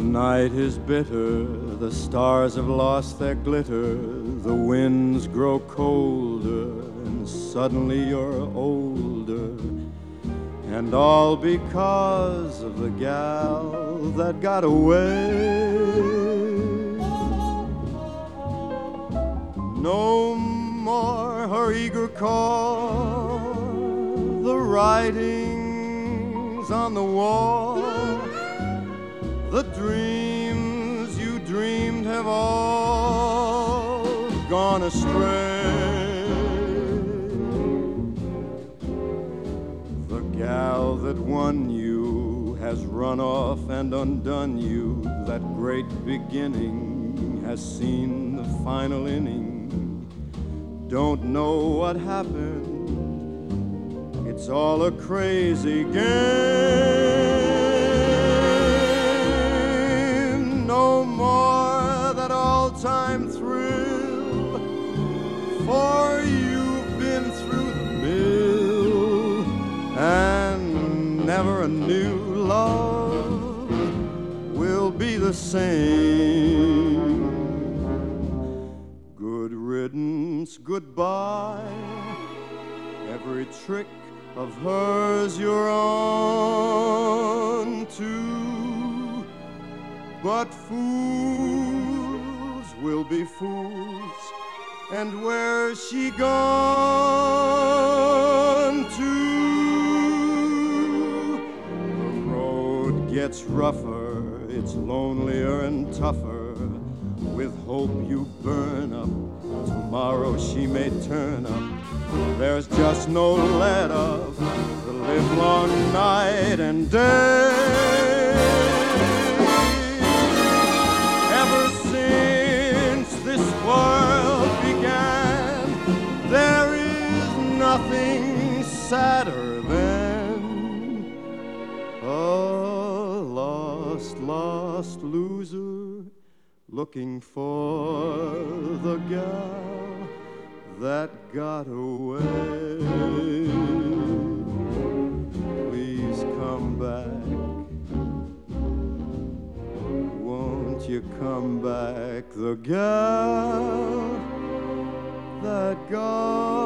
night is bitter, the stars have lost their glitter, the winds grow colder, and suddenly you're older. And all because of the gal that got away. No more her eager call, the writings on the wall, the dreams you dreamed have all gone astray. The gal that won you has run off and undone you. That great beginning has seen the final inning. Don't know what happened, it's all a crazy game. No more that all-time thrill, for you've been through the mill, and never a new love will be the same. Good riddance, goodbye, every trick of hers you're on to. But fools will be fools, and where's she gone to? The road gets rougher, it's lonelier and tougher. With hope you burn up, tomorrow she may turn up. There's just no let up, the livelong night and day. Ever since this world began, there is nothing sadder than a lost loser looking for the gal that got away. Please come back, won't you come back? The gal that got